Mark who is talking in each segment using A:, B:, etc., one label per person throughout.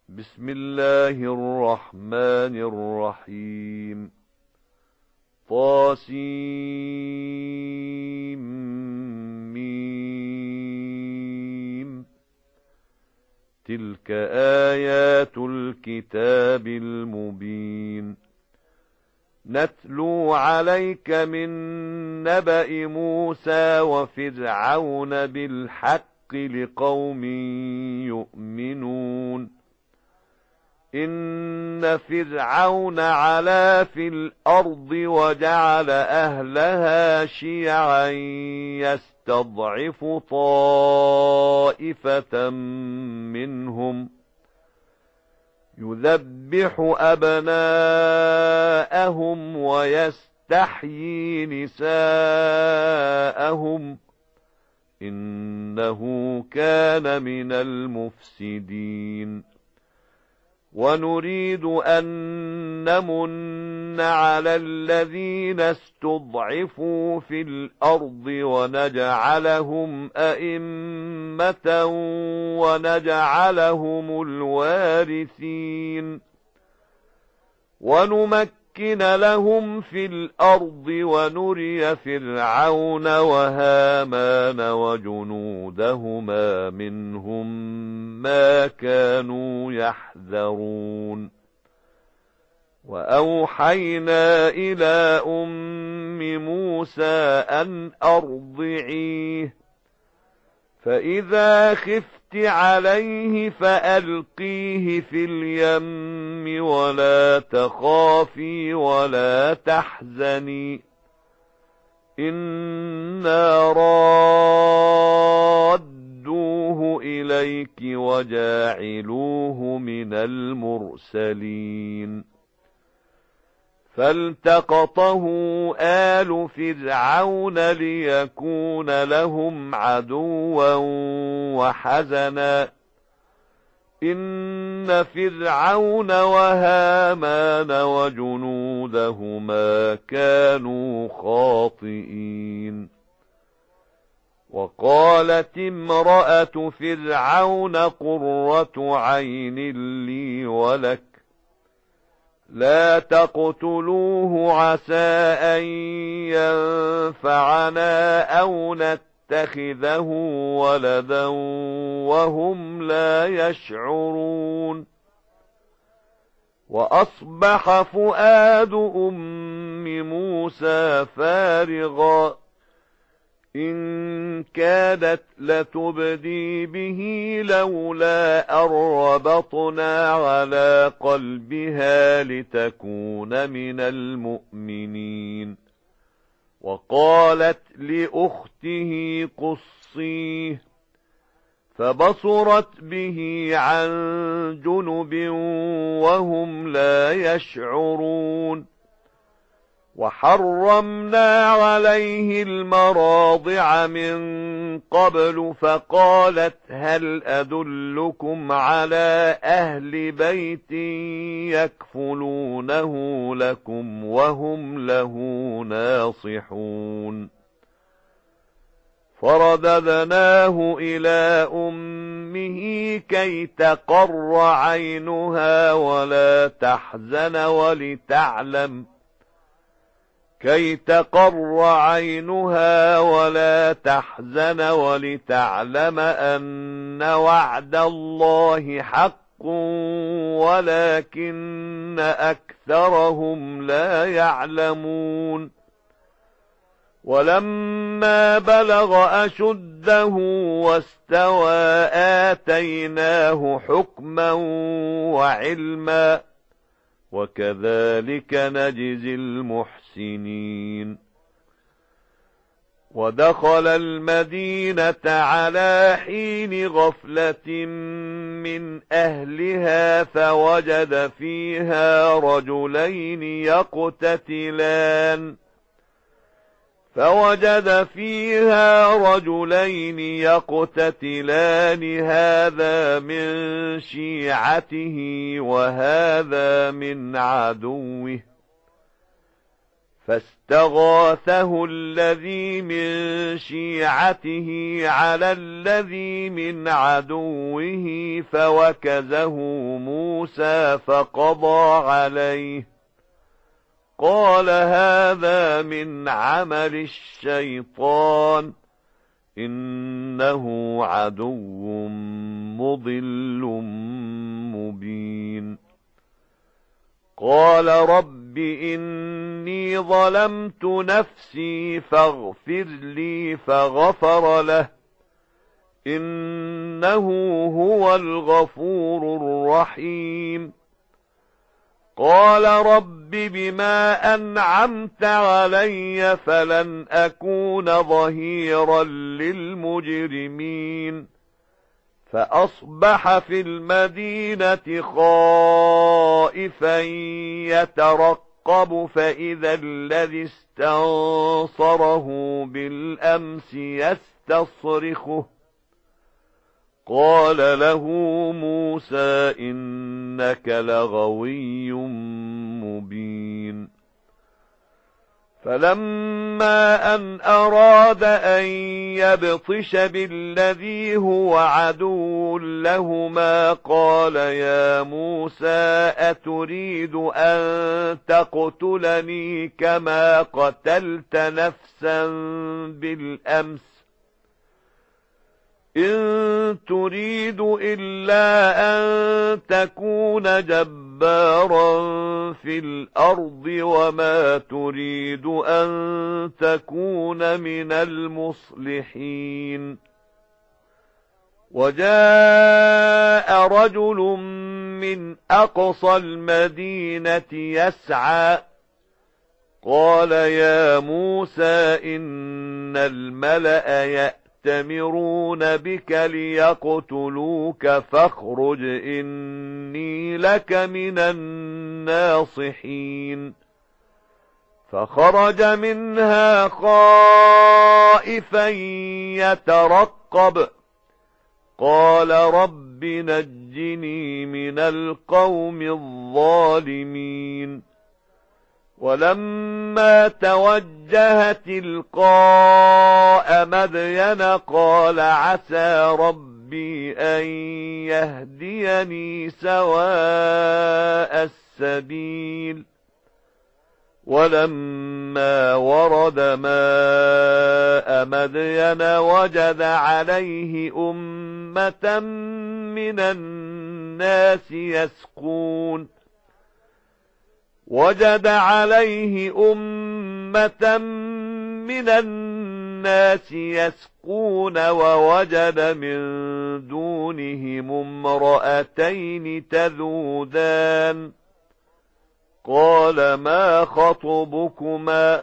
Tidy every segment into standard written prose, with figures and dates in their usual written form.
A: بسم الله الرحمن الرحيم. طاسيم. تلك آيات الكتاب المبين. نتلو عليك من نبأ موسى وفرعون بالحق لقوم يؤمنون. إن فرعون علا في الأرض وجعل أهلها شيعا يستضعف طائفة منهم يذبح أبناءهم ويستحيي نساءهم إنه كان من المفسدين. ونريد أن نمن على الذين استضعفوا في الأرض ونجعلهم أئمة ونجعلهم الوارثين ونمكن لهم في الأرض ونري فرعون وهامان وجنودهما منهم ما كانوا يحذرون. وأوحينا إلى أم موسى أن أرضعيه فإذا خفت عليه فألقيه في اليم ولا تخافي ولا تحزني إنا رادوه إليك وجاعلوه من المرسلين. فالتقطه آل فرعون ليكون لهم عدوا وحزنا إن فرعون وهامان وجنودهما كانوا خاطئين. وقالت امرأة فرعون قرة عين لي ولك لا تقتلوه عسى أن ينفعنا أو نتخذه ولدا وهم لا يشعرون. وأصبح فؤاد أم موسى فارغا إن كادت لتبدي به لولا أن ربطنا على قلبها لتكون من المؤمنين. وقالت لأخته قصيه فبصرت به عن جنب وهم لا يشعرون. وحرمنا عليه المراضع من قبل فقالت هل أدلكم على أهل بيت يكفلونه لكم وهم له ناصحون. فرددناه إلى أمه كي تقر عينها ولا تحزن ولتعلم أن وعد الله حق ولكن أكثرهم لا يعلمون. ولما بلغ أشده واستوى آتيناه حكما وعلما وكذلك نجزي المحسنين. ودخل المدينة على حين غفلة من أهلها فوجد فيها رجلين يقتتلان هذا من شيعته وهذا من عدوه فاستغاثه الذي من شيعته على الذي من عدوه فوكزه موسى فقضى عليه قال هذا من عمل الشيطان إنه عدو مضل مبين قال رب إني ظلمت نفسي فاغفر لي فغفر له إنه هو الغفور الرحيم قال رب بما أنعمت علي فلن أكون ظهيرا للمجرمين فأصبح في المدينة خائفا يترقب فإذا الذي استنصره بالأمس يستصرخه قال له موسى إنك لغوي مبين فلما أن أراد أن يبطش بالذي هو عدو لهما قال يا موسى أتريد أن تقتلني كما قتلت نفسا بالأمس إن تريد إلا أن تكون جبارا في الأرض وما تريد أن تكون من المصلحين وجاء رجل من أقصى المدينة يسعى قال يا موسى إن الملأ يأتمرون بك ليقتلوك فاخرج إني لك من الناصحين فخرج منها خائفا يترقب قال رب نجني من القوم الظالمين ولما توجه تلقاء مدين قال عسى ربي أن يهديني سواء السبيل ولما ورد ماء مدين وجد عليه أمة من الناس يسقون ووجد من دونهم امرأتين تذودان قال ما خطبكما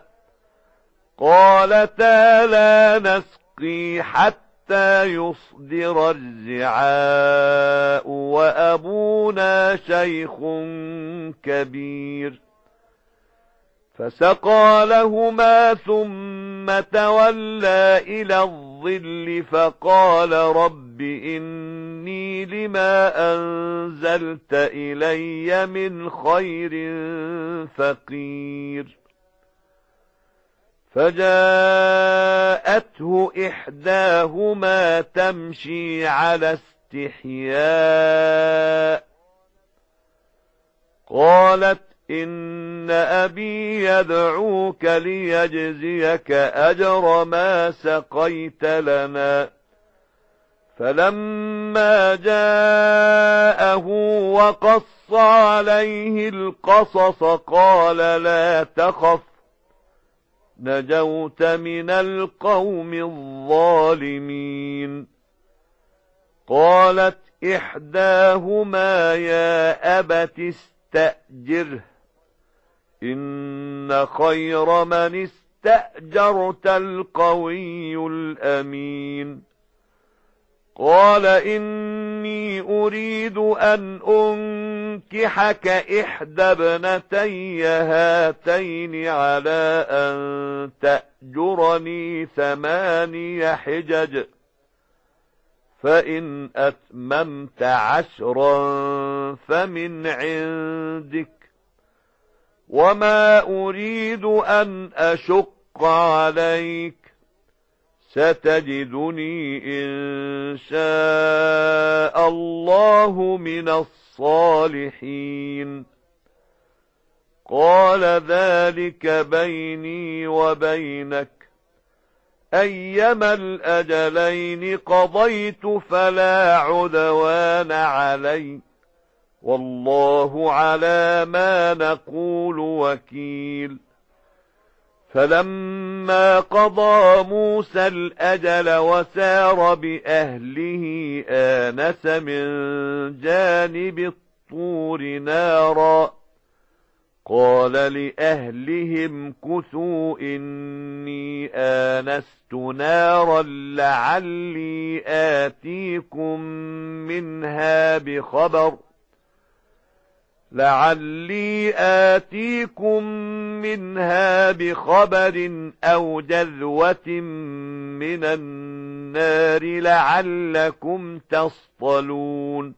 A: قالتا لا نسقي حتى يصدر الرعاء وأبونا شيخ كبير فسقى لهما ثم تولى إلى الظل فقال رب إني لما أنزلت إلي من خير فقير فجاءته إحداهما تمشي على استحياء قالت إن أبي يدعوك ليجزيك أجر ما سقيت لنا فلما جاءه وقص عليه القصص قال لا تخف نجوت من القوم الظالمين قالت إحداهما يا أبت استأجره إن خير من استأجرت القوي الأمين قال إني أريد أن أنكحك إحدى ابنتي هاتين على أن تأجرني 8 حجج فإن أتممت 10 فمن عندك وما أريد أن أشق عليك ستجدني إن شاء الله من الصالحين قال ذلك بيني وبينك أيما الأجلين قضيت فلا عدوان علي والله على ما نقول وكيل فلما قضى موسى الأجل وسار بأهله آنس من جانب الطور نارا قال لأهلهم كثوا إني آنست نارا لعلي آتيكم منها بخبر أو جذوة من النار لعلكم تصطلون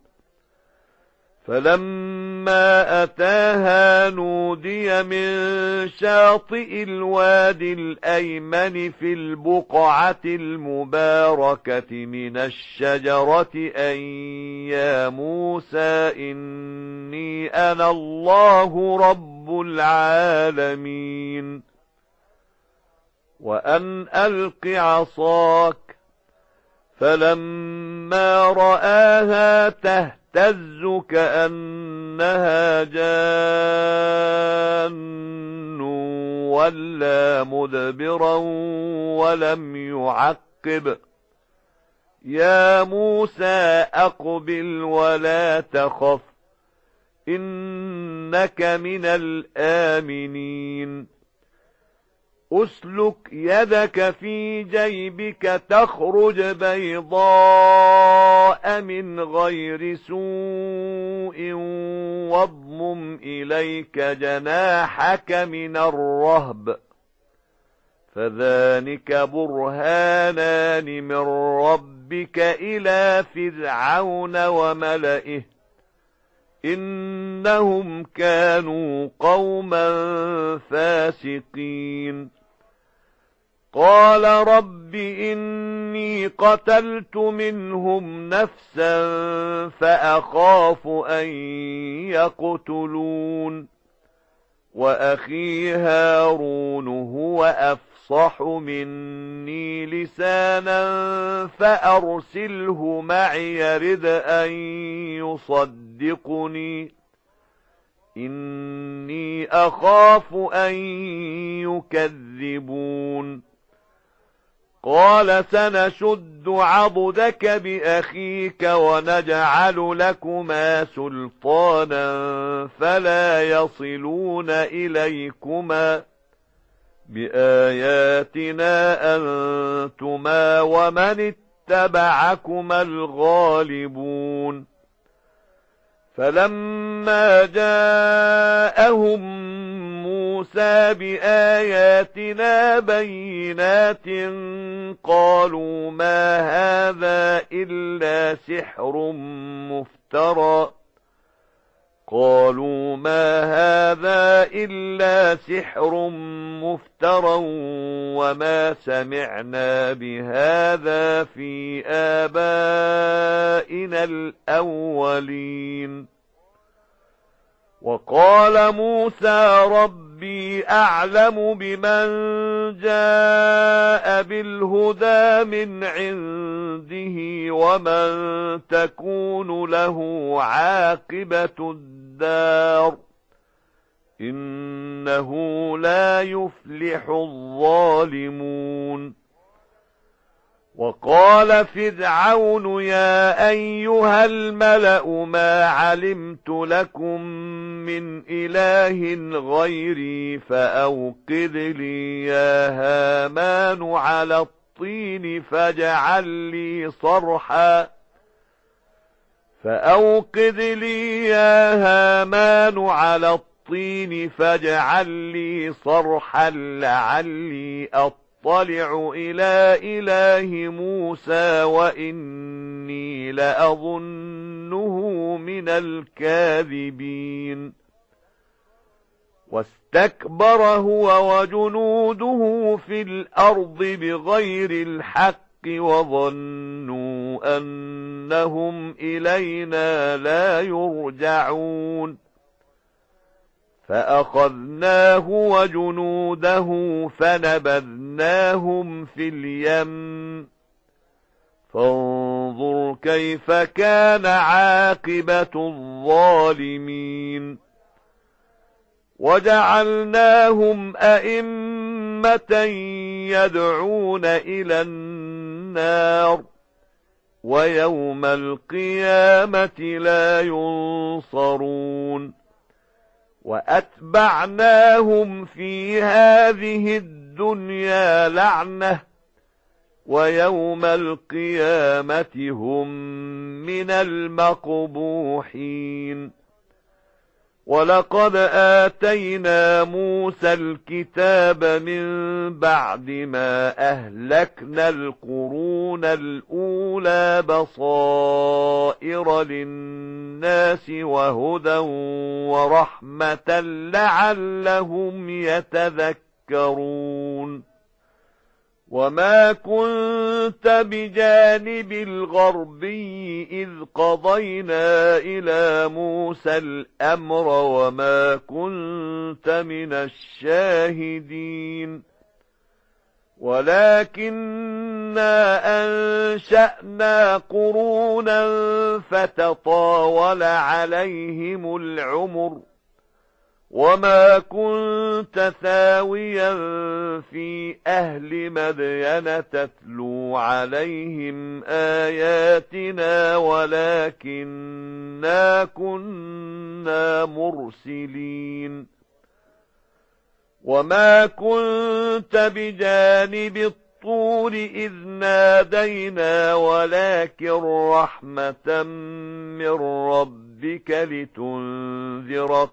A: فلما أتاها نودي من شاطئ الوادي الأيمن في البقعة المباركة من الشجرة أن يا موسى إني أنا الله رب العالمين وأن ألق عصاك فلما رآها تهتز كأنها جان ولا مدبرا ولم يعقب يا موسى أقبل ولا تخف إنك من الآمنين أسلك يدك في جيبك تخرج بيضاء من غير سوء واضمم إليك جناحك من الرهب فذلك برهانان من ربك إلى فرعون وملئه إنهم كانوا قوما فاسقين قال رب إني قتلت منهم نفسا فأخاف أن يقتلون وأخي هارون هو أفصح مني لسانا فأرسله معي يرد أن يصدقني إني أخاف أن يكذبون قال سنشد عضدك بأخيك ونجعل لكما سلطانا فلا يصلون إليكما بآياتنا أنتما ومن اتبعكما الغالبون فلما جاءهم موسى بآياتنا بينات قالوا ما هذا إلا سحر مفترى وما سمعنا بهذا في آبائنا الأولين وقال موسى ربي أعلم بمن جاء بالهدى من عنده ومن تكون له عاقبة الدار إنه لا يفلح الظالمون وقال فرعون يا أيها الملأ ما علمت لكم من إله غيري فأوقد لي يا هامان على الطين فاجعل لي صرحا لعلي أطلع إلى إله موسى وإني لأظنه من الكاذبين واستكبر هو وجنوده في الأرض بغير الحق وظنوا أنهم إلينا لا يرجعون فأخذناه وجنوده فنبذناهم في اليم فانظر كيف كان عاقبة الظالمين وجعلناهم أئمة يدعون إلى النار ويوم القيامة لا ينصرون وأتبعناهم في هذه الدنيا لعنة ويوم القيامة هم من المقبوحين ولقد آتينا موسى الكتاب من بعد ما أهلكنا القرون الأولى بصائر للناس وهدى ورحمة لعلهم يتذكرون وما كنت بجانب الغربي إذ قضينا إلى موسى الأمر وما كنت من الشاهدين ولكننا أنشأنا قرونا فتطاول عليهم العمر وما كنت ثاويا في أهل مدين تتلو عليهم آياتنا ولكننا كنا مرسلين وما كنت بجانب الطور إذ نادينا ولكن رحمة من ربك لتنذر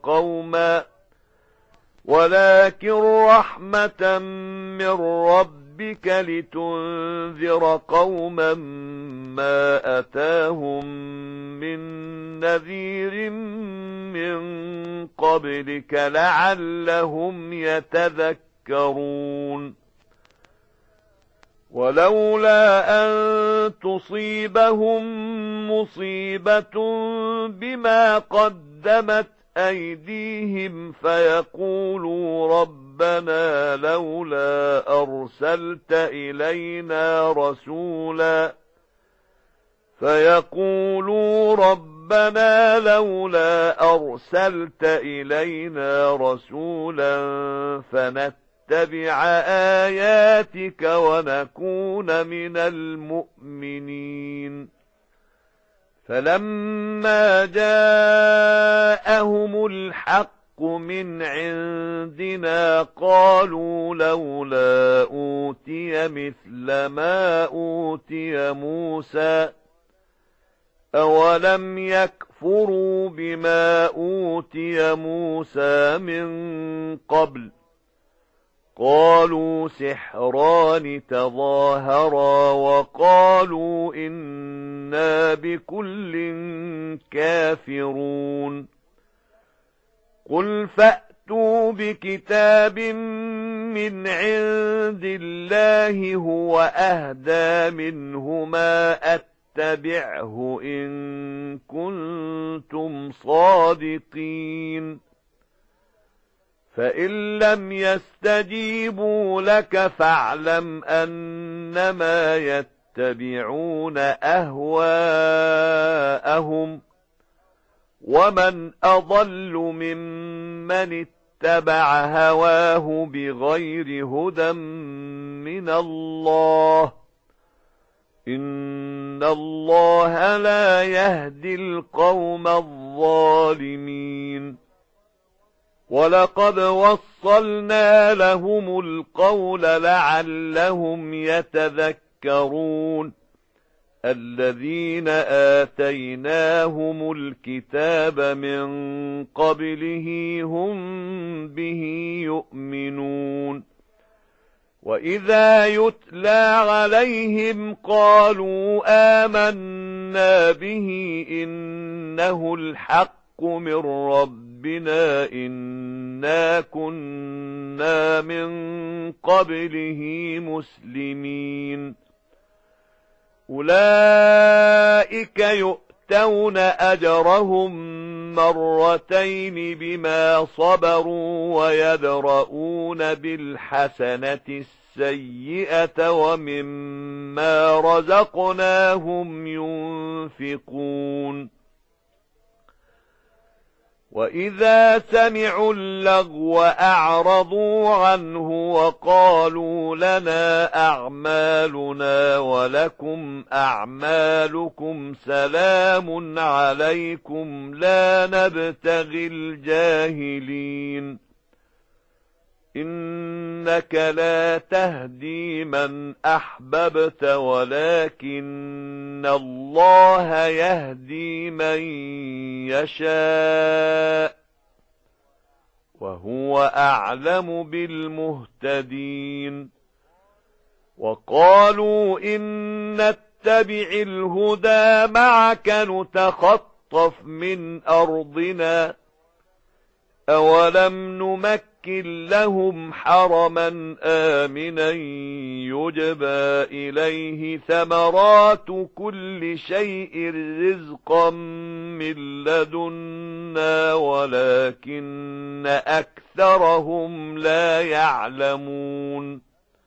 A: قوما ما أتاهم من نذير من قبلك لعلهم يتذكرون ولولا أن تصيبهم مصيبة بما قدمت أيديهم فيقولوا ربنا لولا أرسلت إلينا رسولا فنتبع آياتك ونكون من المؤمنين فلما جاءهم الحق من عندنا قالوا لولا أوتي مثل ما أوتي موسى أولم يكفروا بما أوتي موسى من قبل قالوا سحران تظاهرا وقالوا إنا بكل كافرون قل فأتوا بكتاب من عند الله هو أهدى منهما أتبعه إن كنتم صادقين فإن لم يستجيبوا لك فاعلم أنما يتبعون أهواءهم ومن أضل ممن اتبع هواه بغير هدى من الله إن الله لا يهدي القوم الظالمين ولقد وصلنا لهم القول لعلهم يتذكرون الذين آتيناهم الكتاب من قبله هم به يؤمنون وإذا يتلى عليهم قالوا آمنا به إنه الحق من ربنا إنا كنا من قبله مسلمين أولئك يؤتون أجرهم مرتين بما صبروا ويدرؤون بالحسنة السيئة ومما رزقناهم ينفقون وإذا سمعوا اللغو أعرضوا عنه وقالوا لنا أعمالنا ولكم أعمالكم سلام عليكم لا نبتغي الجاهلين إنك لا تهدي من أحببت ولكن الله يهدي من يشاء وهو أعلم بالمهتدين وقالوا إن نتبع الهدى معك نتخطف من أرضنا أولم نمكن لهم حرما آمنا يجبى إليه ثمرات كل شيء رزقا من لدنا ولكن أكثرهم لا يعلمون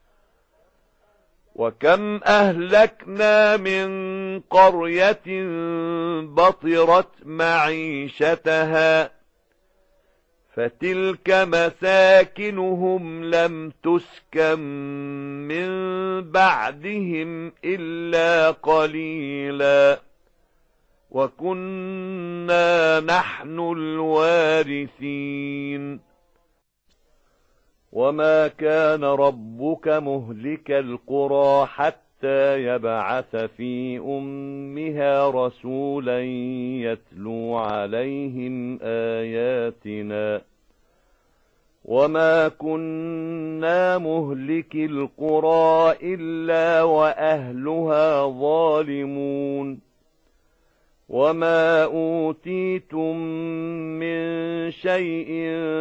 A: وكم أهلكنا من قرية بطرت معيشتها فتلك مساكنهم لم تسكن من بعدهم إلا قليلا وكنا نحن الوارثين وما كان ربك مهلك القرى حتى يبعث في أمها رسولا يتلو عليهم آياتنا وما كنا مهلك القرى إلا وأهلها ظالمون وما أوتيتم من شيء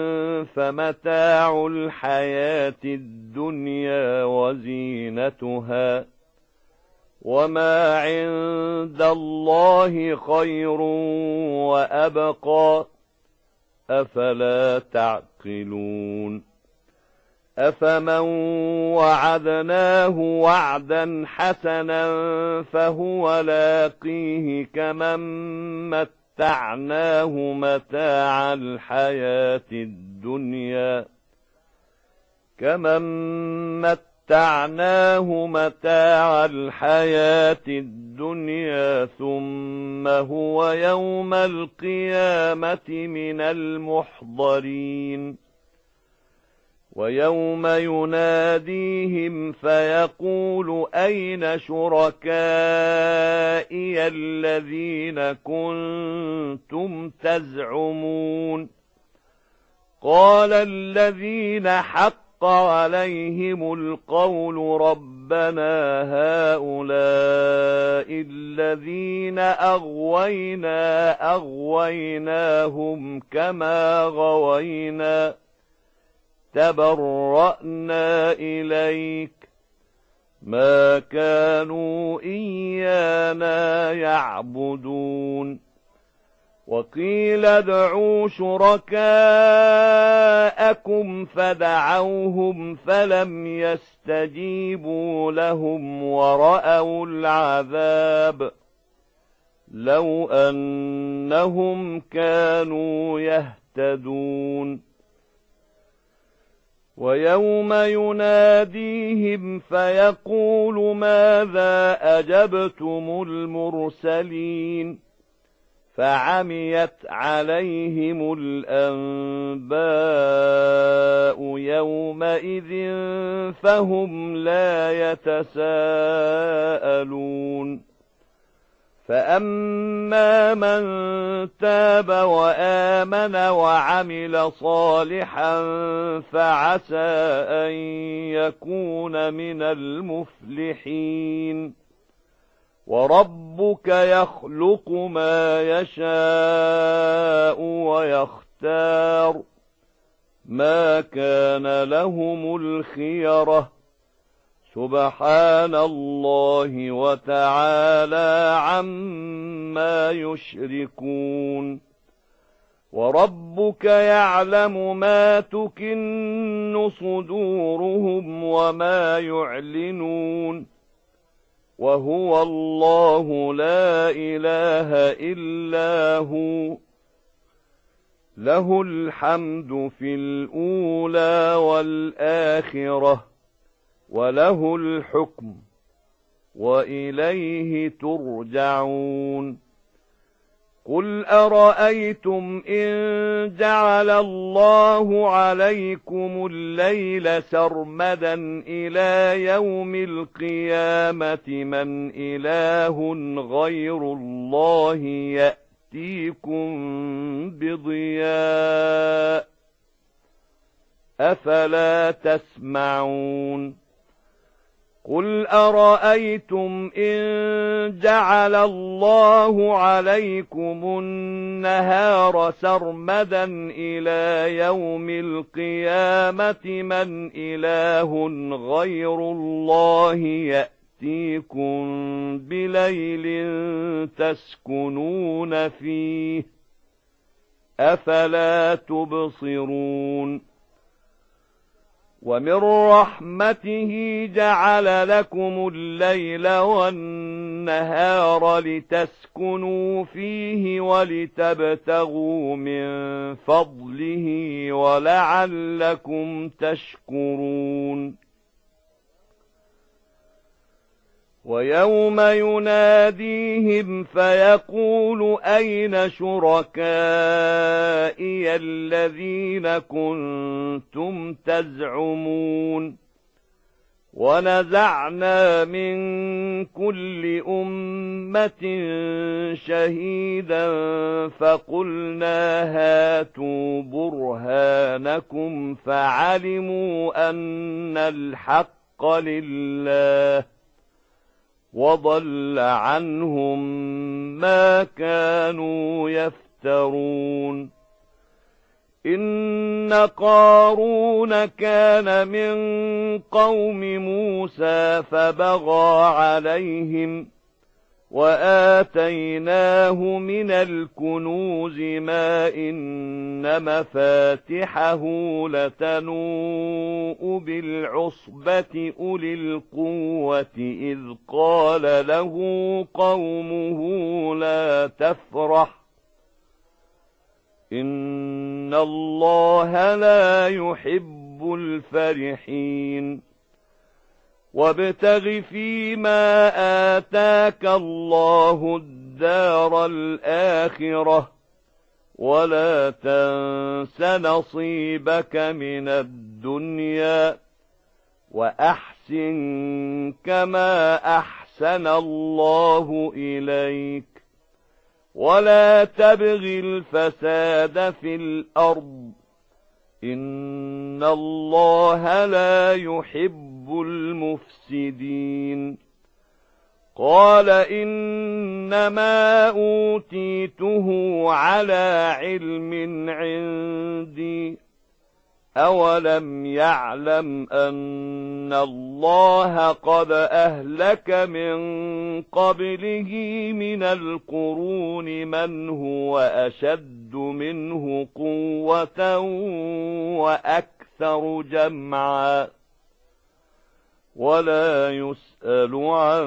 A: فمتاع الحياة الدنيا وزينتها وما عند الله خير وأبقى أفلا تعقلون أفمن وعدناه وعدا حسنا فهو لاقيه كمن متعناه متاع الحياة الدنيا ثم هو يوم القيامة من المحضرين ويوم يناديهم فيقول أين شركائي الذين كنتم تزعمون قال الذين حق عليهم القول ربنا هؤلاء الذين أغويناهم كما غوينا تبرأنا إليك ما كانوا إيانا يعبدون وقيل ادعوا شركاءكم فدعوهم فلم يستجيبوا لهم ورأوا العذاب لو أنهم كانوا يهتدون ويوم يناديهم فيقول ماذا أجبتم المرسلين فعميت عليهم الأنباء يومئذ فهم لا يتساءلون فأما من تاب وآمن وعمل صالحا فعسى أن يكون من المفلحين وربك يخلق ما يشاء ويختار ما كان لهم الخيرة سبحان الله وتعالى عما يشركون وربك يعلم ما تكن صدورهم وما يعلنون وهو الله لا إله إلا هو له الحمد في الأولى والآخرة وله الحكم وإليه ترجعون قل أرأيتم إن جعل الله عليكم الليل سرمدا إلى يوم القيامة من إله غير الله يأتيكم بضياء أفلا تسمعون قل أرأيتم إن جعل الله عليكم النهار سرمدا إلى يوم القيامة من إله غير الله يأتيكم بليل تسكنون فيه أفلا تبصرون ومن رحمته جعل لكم الليل والنهار لتسكنوا فيه ولتبتغوا من فضله ولعلكم تشكرون ويوم يناديهم فيقول أين شركائي الذين كنتم تزعمون ونزعنا من كل أمة شهيدا فقلنا هاتوا برهانكم فعلموا أن الحق لله وضل عنهم ما كانوا يفترون إن قارون كان من قوم موسى فبغى عليهم وآتيناه من الكنوز ما إن مفاتحه لتنوء بالعصبة أولي القوة إذ قال له قومه لا تفرح إن الله لا يحب الفرحين وابتغ فيما آتاك الله الدار الآخرة ولا تنس نصيبك من الدنيا وأحسن كما أحسن الله إليك ولا تبغ الفساد في الأرض إن الله لا يحب المفسدين قال إنما أوتيته على علم عندي أولم يعلم أن الله قد أهلك من قبله من القرون من هو أشد منه قوة وأكثر جمعا ولا يسأل عن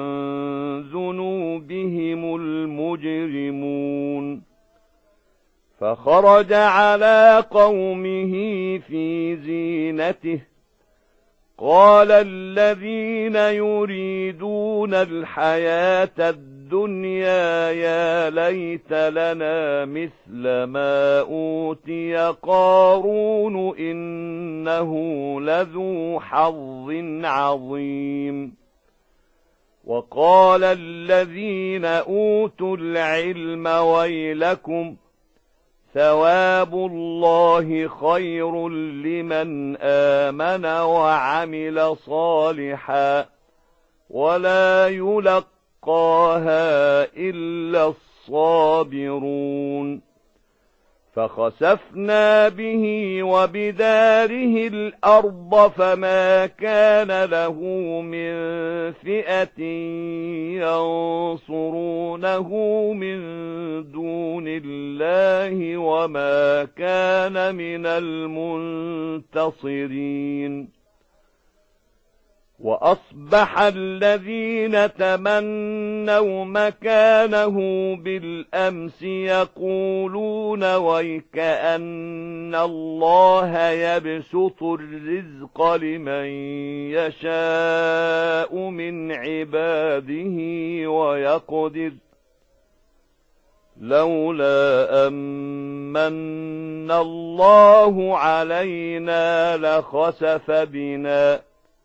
A: ذنوبهم المجرمون فخرج على قومه في زينته قال الذين يريدون الحياة الدنيا يا ليت لنا مثل ما أوتي قارون إنه لذو حظ عظيم وقال الذين أوتوا العلم ويلكم ثواب الله خير لمن آمن وعمل صالحا ولا يلقاها يلقاها إلا الصابرون فخسفنا به وبداره الأرض فما كان له من فئة ينصرونه من دون الله وما كان من المنتصرين وأصبح الذين تمنوا مكانه بالأمس يقولون ويكأن الله يبسط الرزق لمن يشاء من عباده ويقدر لولا أمن الله علينا لخسف بنا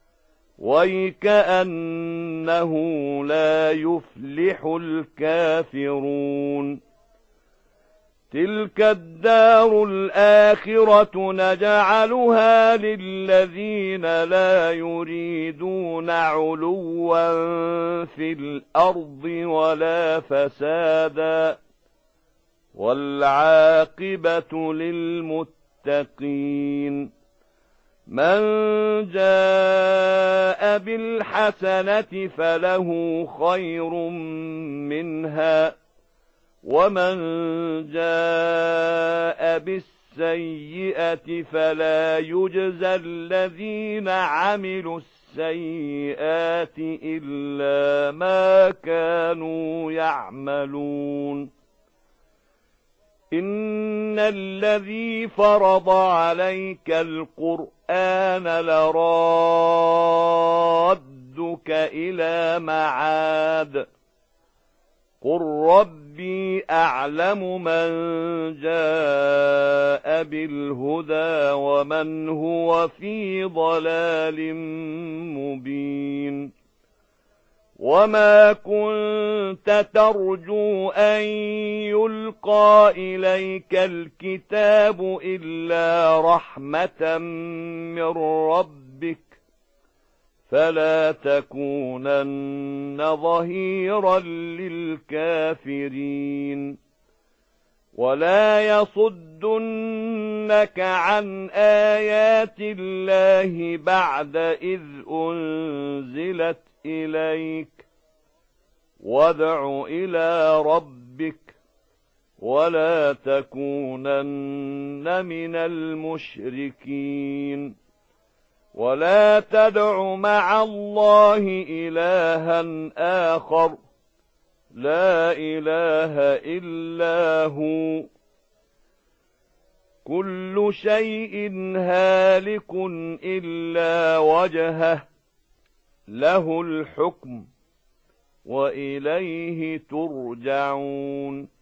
A: ويكأنه لا يفلح الكافرون تلك الدار الآخرة نجعلها للذين لا يريدون علوا في الأرض ولا فسادا والعاقبة للمتقين من جاء بالحسنة فله خير منها ومن جاء بالسيئة فلا يجزى الذين عملوا السيئات إلا ما كانوا يعملون إن الذي فرض عليك القرآن لرادك إلى معاد قل ربي أعلم من جاء بالهدى ومن هو في ضلال مبين وما كنت ترجو أن يلقى إليك الكتاب إلا رحمة من ربك فلا تكونن ظهيرا للكافرين ولا يصدنك عن آيات الله بعد إذ أنزلت إليك وادع إلى ربك ولا تكونن من المشركين ولا تدع مع الله إلها آخر لا إله إلا هو كل شيء هالك إلا وجهه له الحكم وإليه ترجعون